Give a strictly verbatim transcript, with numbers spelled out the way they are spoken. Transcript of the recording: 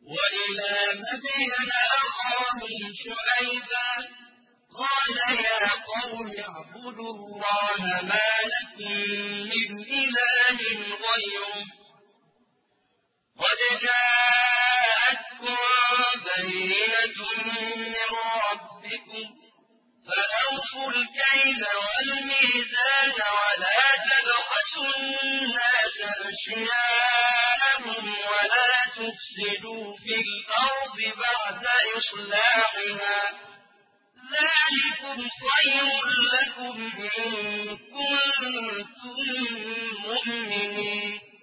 وإلى مدين أخاهم شعيبا قال يا قوم اعبدوا الله ما لكم من إله غيره قد جاءتكم بينة من ربكم فأوفوا الكيل والميزان ولا تبخسوا الناس أشياءهم ولا تفسدوا في الأرض بعد إصلاحها ذلكم خير لكم إن كنتم مؤمنين